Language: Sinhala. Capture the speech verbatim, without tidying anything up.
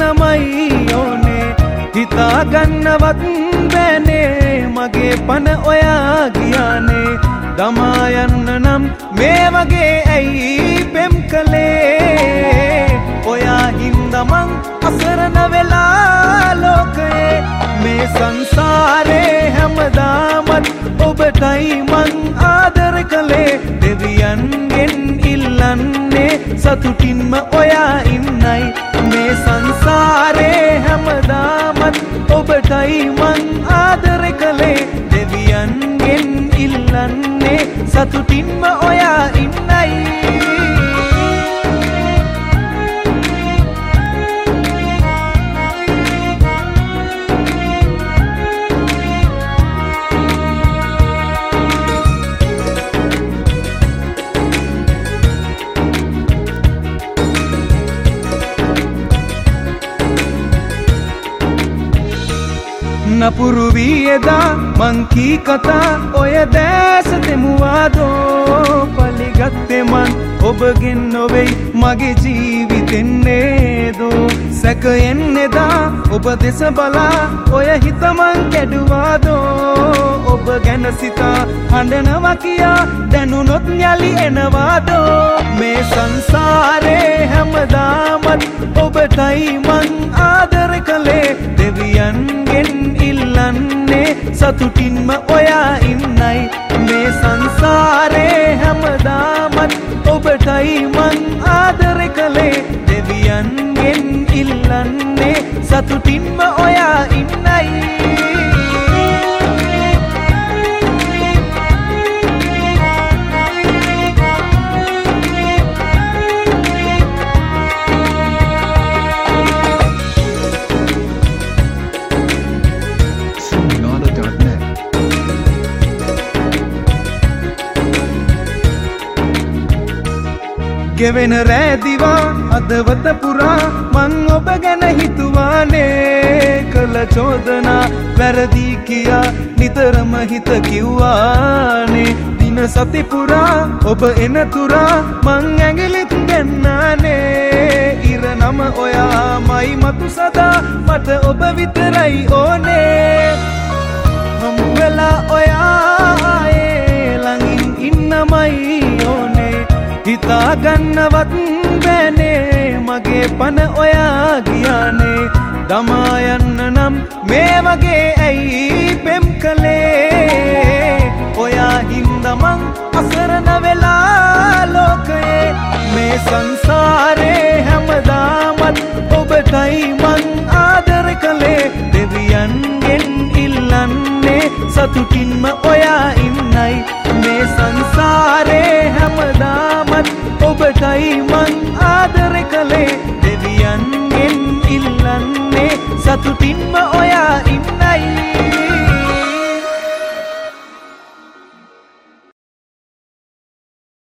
ඉන්නමයි ඕනේ හිතා ගන්නවත් බෑනේ මගේ පන ඔයා ගියානේ දමා යන්න නම් මේ වගේ ඇයි පෙම් කළේ ඔයා හින්දා මං අසරණ වෙලා ලෝකේ මේ සංසාරේ හැමදාමත් ඔබටයි මං ආදර කළේ දෙවියන්ගෙන් ඉල්ලන්නේ සතුටින්ම ඔයා ඉන්නයි මේ සංසාරේ හැමදාමත් ඔබටයි මං ආදර කළේ දෙවියන්ගෙන් ඉල්ලන්නේ සතුටින්ම ඔයා ඉන්නයි නපුරු වියදා මංකී කතා ඔය දැස දෙමුවාදෝ පලිගත්තේ මන් ඔබගෙන් නොවෙයි මගේ ජීවිතෙන් නේදෝ සැකයෙන්නේදා ඔබ දෙස බලා ඔය හිත මං කැඩුවාදෝ ඔබ ගැන සිතා හඬනවා කියා දැනුනොත් යලි එනවාදෝ මේ සංසාරේ හැමදාමත් ඔබටයි මං ආදර කළේ දෙවියන්ගෙන් ඉල්ලන්නේ සතුටින්ම ඔයා ඉන්නයි මේ සංසාරේ හැමදාමත් ඔබටයි මං ආදර කළේ දෙවියන්ගෙන් ඉල්ලන්නේ සතුටින්ම ඔයා ඉන්නයි ගෙවෙන රෑදිවා අදවත පුරා මං ඔබ ගැන හිතුවානේ කළ චෝදනා වැරදි කියා නිතරම හිත කිව්වානේ දින සති පුරා ඔබ එන තුරා මං ඇඟිලිත් ගන්නානේ ඉර නම ඔයාමයි මතු සදා මට ඔබ විතරයි ඕනේ හමු වෙලා ඔයායේ ළඟින් ඉන්නමයි ඕනේ හිතා ගන්නවත් බෑනේ මගේ පන ඔයා ගියානේ දමා යන්න නම් මේ වගේ ඇයි පෙම් කළේ ඔයා හින්දා මං අසරණ වෙලා ලෝකේ මේ සංසාරේ හැමදාමත් ඔබටයි මං ආදර කළේ දෙවියන්ගෙන් ඉල්ලන්නේ සතුටින්ම